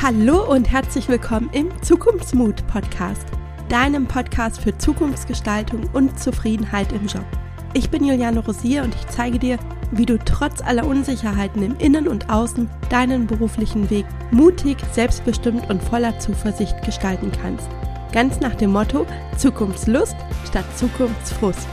Hallo und herzlich willkommen im Zukunftsmut-Podcast, deinem Podcast für Zukunftsgestaltung und Zufriedenheit im Job. Ich bin Juliane Rosier und ich zeige dir, wie du trotz aller Unsicherheiten im Innen und Außen deinen beruflichen Weg mutig, selbstbestimmt und voller Zuversicht gestalten kannst. Ganz nach dem Motto Zukunftslust statt Zukunftsfrust.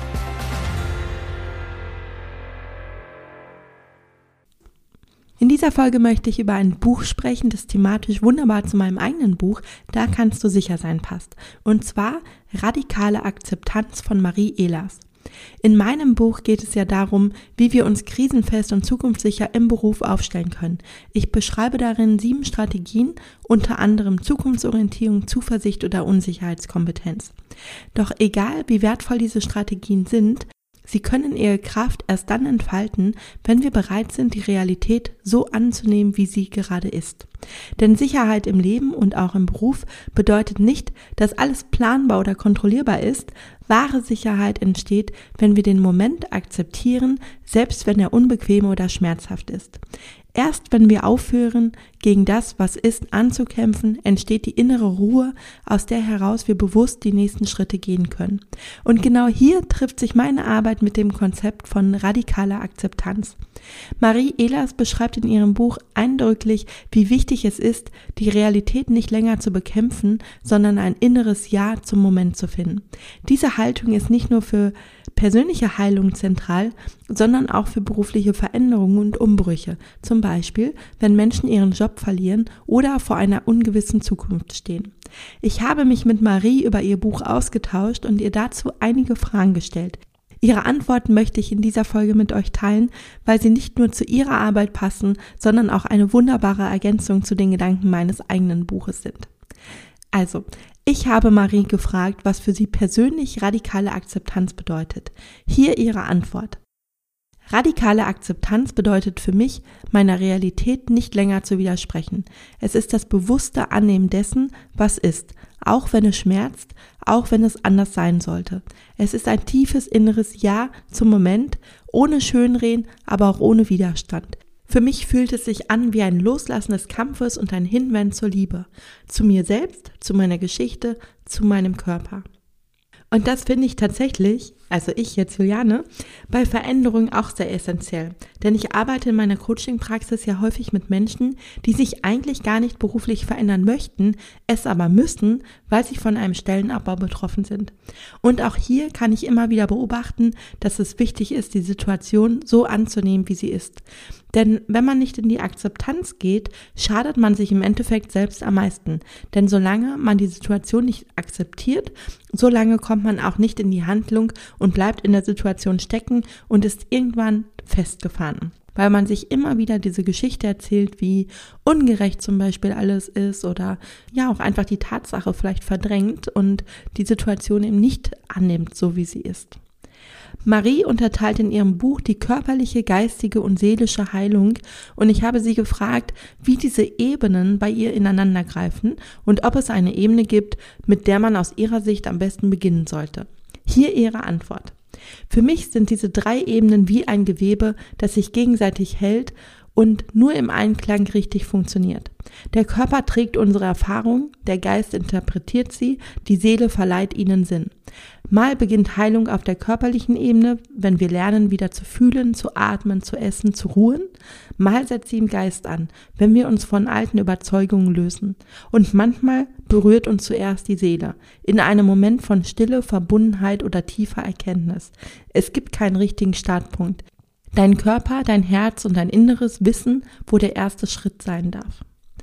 In dieser Folge möchte ich über ein Buch sprechen, das thematisch wunderbar zu meinem eigenen Buch Da kannst du sicher sein passt. Und zwar Radikale Akzeptanz von Marie Ehlers. In meinem Buch geht es ja darum, wie wir uns krisenfest und zukunftssicher im Beruf aufstellen können. Ich beschreibe darin 7 Strategien, unter anderem Zukunftsorientierung, Zuversicht oder Unsicherheitskompetenz. Doch egal, wie wertvoll diese Strategien sind, sie können ihre Kraft erst dann entfalten, wenn wir bereit sind, die Realität so anzunehmen, wie sie gerade ist. Denn Sicherheit im Leben und auch im Beruf bedeutet nicht, dass alles planbar oder kontrollierbar ist. Wahre Sicherheit entsteht, wenn wir den Moment akzeptieren, selbst wenn er unbequem oder schmerzhaft ist. Erst wenn wir aufhören, gegen das, was ist, anzukämpfen, entsteht die innere Ruhe, aus der heraus wir bewusst die nächsten Schritte gehen können. Und genau hier trifft sich meine Arbeit mit dem Konzept von radikaler Akzeptanz. Marie Ehlers beschreibt in ihrem Buch eindrücklich, wie wichtig es ist, die Realität nicht länger zu bekämpfen, sondern ein inneres Ja zum Moment zu finden. Diese Haltung ist nicht nur für persönliche Heilung zentral, sondern auch für berufliche Veränderungen und Umbrüche. Zum Beispiel, wenn Menschen ihren Job verlieren oder vor einer ungewissen Zukunft stehen. Ich habe mich mit Marie über ihr Buch ausgetauscht und ihr dazu einige Fragen gestellt. Ihre Antworten möchte ich in dieser Folge mit euch teilen, weil sie nicht nur zu ihrer Arbeit passen, sondern auch eine wunderbare Ergänzung zu den Gedanken meines eigenen Buches sind. Also, ich habe Marie gefragt, was für sie persönlich radikale Akzeptanz bedeutet. Hier ihre Antwort. Radikale Akzeptanz bedeutet für mich, meiner Realität nicht länger zu widersprechen. Es ist das bewusste Annehmen dessen, was ist, auch wenn es schmerzt, auch wenn es anders sein sollte. Es ist ein tiefes inneres Ja zum Moment, ohne Schönreden, aber auch ohne Widerstand. Für mich fühlt es sich an wie ein Loslassen des Kampfes und ein Hinwenden zur Liebe, zu mir selbst, zu meiner Geschichte, zu meinem Körper. Und das finde ich tatsächlich, also ich jetzt Juliane, bei Veränderungen auch sehr essentiell. Denn ich arbeite in meiner Coaching-Praxis ja häufig mit Menschen, die sich eigentlich gar nicht beruflich verändern möchten, es aber müssen, weil sie von einem Stellenabbau betroffen sind. Und auch hier kann ich immer wieder beobachten, dass es wichtig ist, die Situation so anzunehmen, wie sie ist. Denn wenn man nicht in die Akzeptanz geht, schadet man sich im Endeffekt selbst am meisten. Denn solange man die Situation nicht akzeptiert, solange kommt man auch nicht in die Handlung und bleibt in der Situation stecken und ist irgendwann festgefahren. Weil man sich immer wieder diese Geschichte erzählt, wie ungerecht zum Beispiel alles ist oder ja auch einfach die Tatsache vielleicht verdrängt und die Situation eben nicht annimmt, so wie sie ist. Marie unterteilt in ihrem Buch die körperliche, geistige und seelische Heilung und ich habe sie gefragt, wie diese Ebenen bei ihr ineinandergreifen und ob es eine Ebene gibt, mit der man aus ihrer Sicht am besten beginnen sollte. Hier ihre Antwort. Für mich sind diese 3 Ebenen wie ein Gewebe, das sich gegenseitig hält und nur im Einklang richtig funktioniert. Der Körper trägt unsere Erfahrung, der Geist interpretiert sie, die Seele verleiht ihnen Sinn. Mal beginnt Heilung auf der körperlichen Ebene, wenn wir lernen, wieder zu fühlen, zu atmen, zu essen, zu ruhen. Mal setzt sie im Geist an, wenn wir uns von alten Überzeugungen lösen. Und manchmal berührt uns zuerst die Seele, in einem Moment von Stille, Verbundenheit oder tiefer Erkenntnis. Es gibt keinen richtigen Startpunkt. Dein Körper, dein Herz und dein Inneres wissen, wo der erste Schritt sein darf.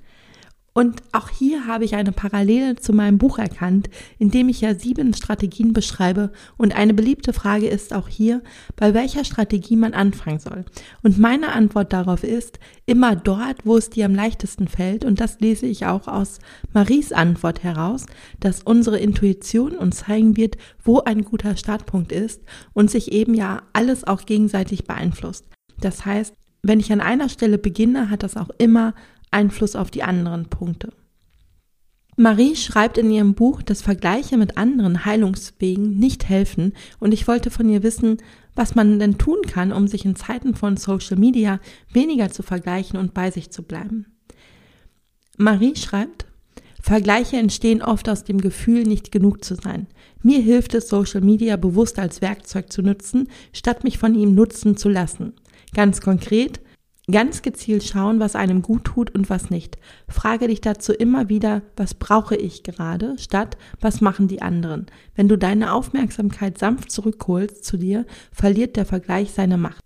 Und auch hier habe ich eine Parallele zu meinem Buch erkannt, in dem ich ja 7 Strategien beschreibe und eine beliebte Frage ist auch hier, bei welcher Strategie man anfangen soll. Und meine Antwort darauf ist, immer dort, wo es dir am leichtesten fällt und das lese ich auch aus Maries Antwort heraus, dass unsere Intuition uns zeigen wird, wo ein guter Startpunkt ist und sich eben ja alles auch gegenseitig beeinflusst. Das heißt, wenn ich an einer Stelle beginne, hat das auch immer Einfluss auf die anderen Punkte. Marie schreibt in ihrem Buch, dass Vergleiche mit anderen Heilungswegen nicht helfen und ich wollte von ihr wissen, was man denn tun kann, um sich in Zeiten von Social Media weniger zu vergleichen und bei sich zu bleiben. Marie schreibt: Vergleiche entstehen oft aus dem Gefühl, nicht genug zu sein. Mir hilft es, Social Media bewusst als Werkzeug zu nutzen, statt mich von ihm nutzen zu lassen. Ganz konkret, ganz gezielt schauen, was einem gut tut und was nicht. Frage dich dazu immer wieder, was brauche ich gerade, statt was machen die anderen. Wenn du deine Aufmerksamkeit sanft zurückholst zu dir, verliert der Vergleich seine Macht.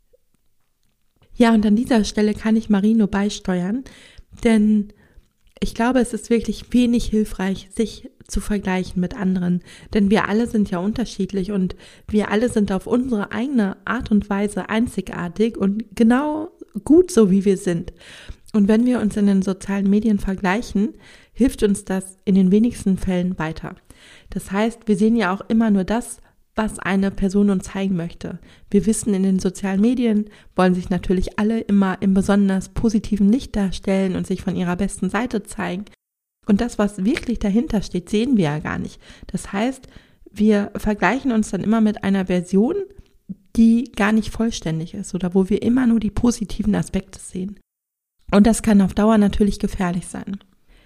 Ja, und an dieser Stelle kann ich Marie nur beisteuern, denn ich glaube, es ist wirklich wenig hilfreich, sich zu vergleichen mit anderen, denn wir alle sind ja unterschiedlich und wir alle sind auf unsere eigene Art und Weise einzigartig und genau gut so, wie wir sind. Und wenn wir uns in den sozialen Medien vergleichen, hilft uns das in den wenigsten Fällen weiter. Das heißt, wir sehen ja auch immer nur das, was eine Person uns zeigen möchte. Wir wissen, in den sozialen Medien wollen sich natürlich alle immer im besonders positiven Licht darstellen und sich von ihrer besten Seite zeigen. Und das, was wirklich dahinter steht, sehen wir ja gar nicht. Das heißt, wir vergleichen uns dann immer mit einer Version, die gar nicht vollständig ist oder wo wir immer nur die positiven Aspekte sehen. Und das kann auf Dauer natürlich gefährlich sein.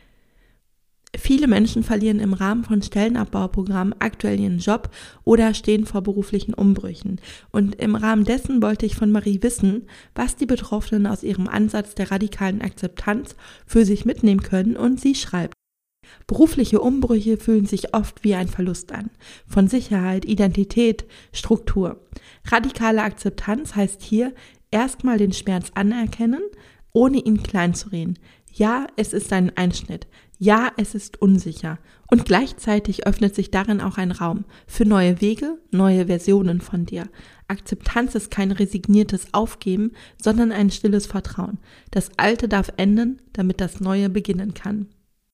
Viele Menschen verlieren im Rahmen von Stellenabbauprogrammen aktuell ihren Job oder stehen vor beruflichen Umbrüchen. Und im Rahmen dessen wollte ich von Marie wissen, was die Betroffenen aus ihrem Ansatz der radikalen Akzeptanz für sich mitnehmen können, und sie schreibt: Berufliche Umbrüche fühlen sich oft wie ein Verlust an, von Sicherheit, Identität, Struktur. Radikale Akzeptanz heißt hier erstmal den Schmerz anerkennen, ohne ihn kleinzureden. Ja, es ist ein Einschnitt. Ja, es ist unsicher. Und gleichzeitig öffnet sich darin auch ein Raum für neue Wege, neue Versionen von dir. Akzeptanz ist kein resigniertes Aufgeben, sondern ein stilles Vertrauen. Das Alte darf enden, damit das Neue beginnen kann.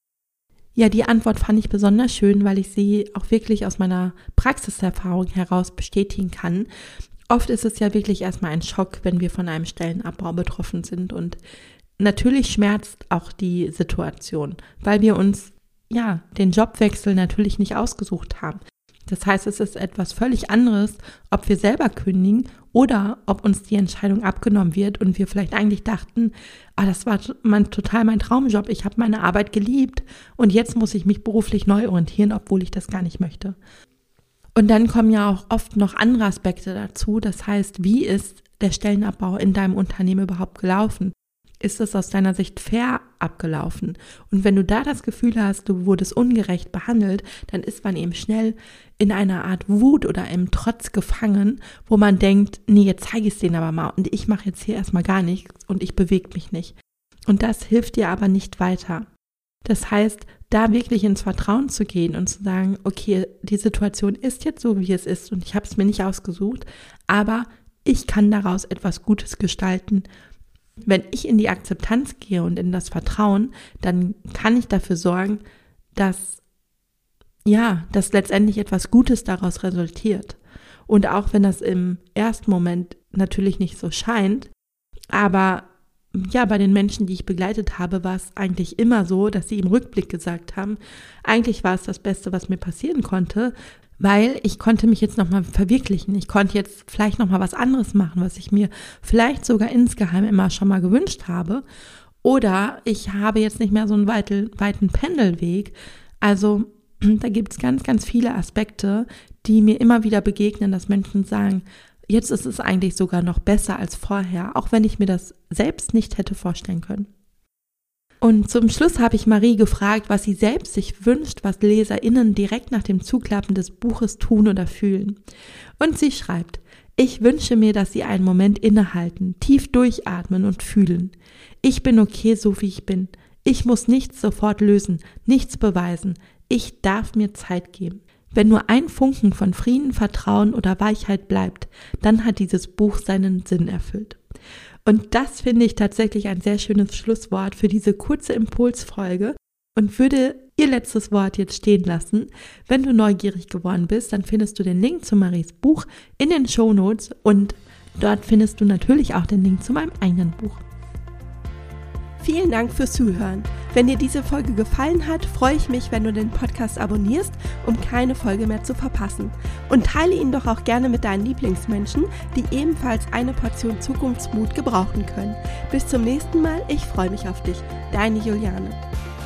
Ja, die Antwort fand ich besonders schön, weil ich sie auch wirklich aus meiner Praxiserfahrung heraus bestätigen kann. Oft ist es ja wirklich erstmal ein Schock, wenn wir von einem Stellenabbau betroffen sind, und natürlich schmerzt auch die Situation, weil wir uns den Jobwechsel natürlich nicht ausgesucht haben. Das heißt, es ist etwas völlig anderes, ob wir selber kündigen oder ob uns die Entscheidung abgenommen wird und wir vielleicht eigentlich dachten, das war total mein Traumjob, ich habe meine Arbeit geliebt und jetzt muss ich mich beruflich neu orientieren, obwohl ich das gar nicht möchte. Und dann kommen ja auch oft noch andere Aspekte dazu. Das heißt, wie ist der Stellenabbau in deinem Unternehmen überhaupt gelaufen? Ist es aus deiner Sicht fair abgelaufen? Und wenn du da das Gefühl hast, du wurdest ungerecht behandelt, dann ist man eben schnell in einer Art Wut oder im Trotz gefangen, wo man denkt, nee, jetzt zeige ich es denen aber mal und ich mache jetzt hier erstmal gar nichts und ich bewege mich nicht. Und das hilft dir aber nicht weiter. Das heißt, da wirklich ins Vertrauen zu gehen und zu sagen, okay, die Situation ist jetzt so, wie es ist und ich habe es mir nicht ausgesucht, aber ich kann daraus etwas Gutes gestalten. Wenn ich in die Akzeptanz gehe und in das Vertrauen, dann kann ich dafür sorgen, dass letztendlich etwas Gutes daraus resultiert. Und auch wenn das im ersten Moment natürlich nicht so scheint, aber bei den Menschen, die ich begleitet habe, war es eigentlich immer so, dass sie im Rückblick gesagt haben, eigentlich war es das Beste, was mir passieren konnte, weil ich konnte mich jetzt nochmal verwirklichen. Ich konnte jetzt vielleicht nochmal was anderes machen, was ich mir vielleicht sogar insgeheim immer schon mal gewünscht habe. Oder ich habe jetzt nicht mehr so einen weiten Pendelweg. Also da gibt es ganz, ganz viele Aspekte, die mir immer wieder begegnen, dass Menschen sagen, jetzt ist es eigentlich sogar noch besser als vorher, auch wenn ich mir das selbst nicht hätte vorstellen können. Und zum Schluss habe ich Marie gefragt, was sie selbst sich wünscht, was LeserInnen direkt nach dem Zuklappen des Buches tun oder fühlen. Und sie schreibt: Ich wünsche mir, dass sie einen Moment innehalten, tief durchatmen und fühlen. Ich bin okay, so wie ich bin. Ich muss nichts sofort lösen, nichts beweisen. Ich darf mir Zeit geben. Wenn nur ein Funken von Frieden, Vertrauen oder Weichheit bleibt, dann hat dieses Buch seinen Sinn erfüllt. Und das finde ich tatsächlich ein sehr schönes Schlusswort für diese kurze Impulsfolge und würde ihr letztes Wort jetzt stehen lassen. Wenn du neugierig geworden bist, dann findest du den Link zu Maries Buch in den Shownotes und dort findest du natürlich auch den Link zu meinem eigenen Buch. Vielen Dank fürs Zuhören. Wenn dir diese Folge gefallen hat, freue ich mich, wenn du den Podcast abonnierst, um keine Folge mehr zu verpassen. Und teile ihn doch auch gerne mit deinen Lieblingsmenschen, die ebenfalls eine Portion Zukunftsmut gebrauchen können. Bis zum nächsten Mal, ich freue mich auf dich. Deine Juliane.